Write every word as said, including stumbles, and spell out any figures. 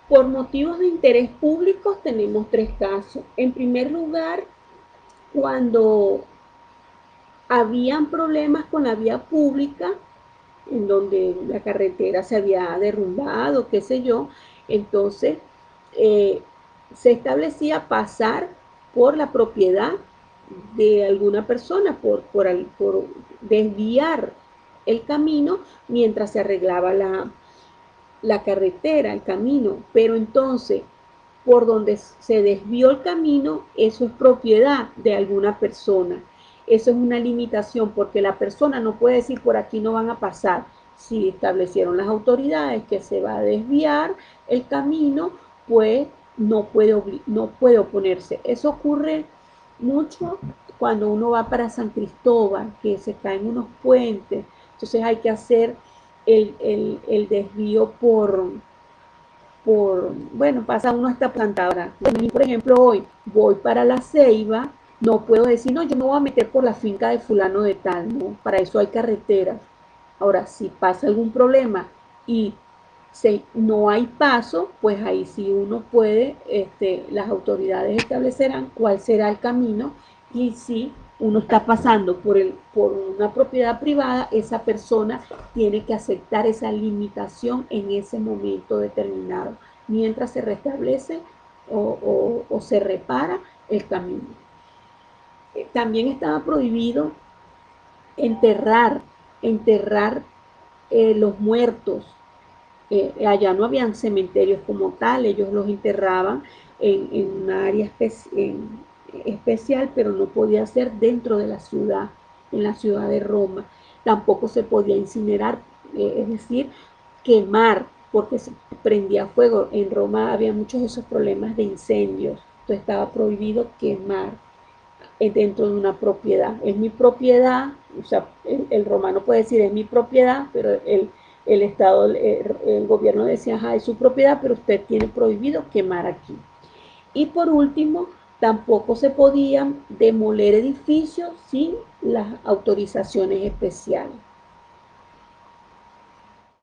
Por motivos de interés público tenemos tres casos. En primer lugar, cuando habían problemas con la vía pública, en donde la carretera se había derrumbado, qué sé yo, entonces eh, se establecía pasar por la propiedad de alguna persona, por, por, por desviar el camino mientras se arreglaba la, la carretera, el camino, pero entonces por donde se desvió el camino, eso es propiedad de alguna persona. Eso es una limitación porque la persona no puede decir por aquí no van a pasar. Si establecieron las autoridades que se va a desviar el camino, pues no puede, no puede oponerse. Eso ocurre mucho cuando uno va para San Cristóbal, que se caen unos puentes. Entonces hay que hacer el, el, el desvío por, por, bueno, pasa uno hasta plantadora. Por ejemplo, hoy voy para la Ceiba, no puedo decir, no, yo me voy a meter por la finca de fulano de tal, no, para eso hay carreteras. Ahora, si pasa algún problema y se, no hay paso, pues ahí sí uno puede, este, las autoridades establecerán cuál será el camino y si uno está pasando por, el, por una propiedad privada, esa persona tiene que aceptar esa limitación en ese momento determinado, mientras se restablece o, o, o se repara el camino. También estaba prohibido enterrar, enterrar eh, los muertos. Eh, allá no habían cementerios como tal, ellos los enterraban en, en una área espe en, especial, pero no podía ser dentro de la ciudad, en la ciudad de Roma. Tampoco se podía incinerar, eh, es decir, quemar, porque se prendía fuego. En Roma había muchos de esos problemas de incendios, entonces estaba prohibido quemar dentro de una propiedad. Es mi propiedad, o sea, el, el romano puede decir es mi propiedad, pero el, el Estado, el, el gobierno decía, ajá, es su propiedad, pero usted tiene prohibido quemar aquí. Y por último, tampoco se podían demoler edificios sin las autorizaciones especiales.